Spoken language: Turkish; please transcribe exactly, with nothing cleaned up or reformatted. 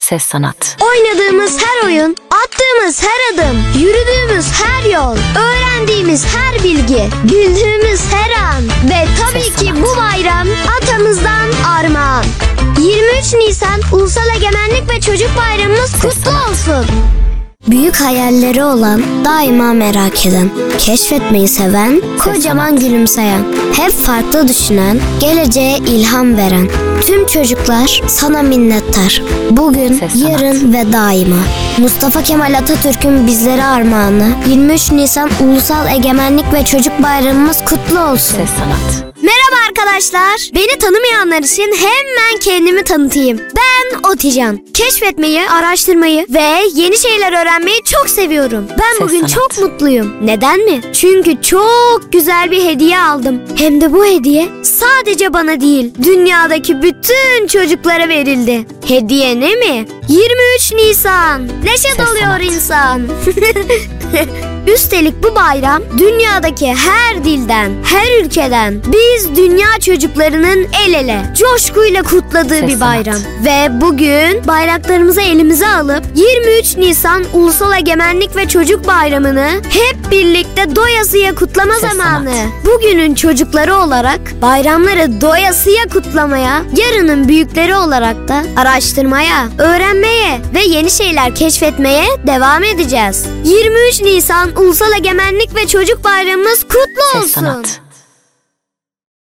Ses sanat. Oynadığımız her oyun, attığımız her adım, yürüdüğümüz her yol, öğrendiğimiz her bilgi, güldüğümüz her an ve tabii Ses ki sanat. bu bayram atamızdan armağan. yirmi üç Nisan Ulusal Egemenlik ve Çocuk Bayramımız kutlu sanat. olsun. Büyük hayalleri olan, daima merak eden, keşfetmeyi seven, kocaman gülümseyen, hep farklı düşünen, geleceğe ilham veren. Tüm çocuklar sana minnettar. Bugün, Ses sanat. yarın ve daima. Mustafa Kemal Atatürk'ün bizlere armağanı, yirmi üç Nisan Ulusal Egemenlik ve Çocuk Bayramımız kutlu olsun. Ses sanat. Merhaba arkadaşlar. Beni tanımayanlar için hemen kendimi tanıtayım. Ben Otican. Keşfetmeyi, araştırmayı ve yeni şeyler öğrenmeyi çok seviyorum. Ben Ses bugün sanat. çok mutluyum. Neden mi? Çünkü çok güzel bir hediye aldım. Hem de bu hediye sadece bana değil, dünyadaki bütün çocuklara verildi. Hediye ne mi? yirmi üç Nisan. Neşe Ses doluyor sanat. insan. Üstelik bu bayram dünyadaki her dilden, her ülkeden biz dünya çocuklarının el ele, coşkuyla kutladığı Ses bir bayram. sanat. Ve bugün bayraklarımızı elimize alıp yirmi üç Nisan Ulusal Egemenlik ve Çocuk Bayramı'nı hep birlikte doyasıya kutlama Ses zamanı. sanat. Bugünün çocukları olarak bayramları doyasıya kutlamaya, yarının büyükleri olarak da araştırmaya, öğrenmeye ve yeni şeyler keşfetmeye devam edeceğiz. yirmi üç Nisan Ulusal Egemenlik ve Çocuk Bayramımız kutlu Ses olsun. sanat.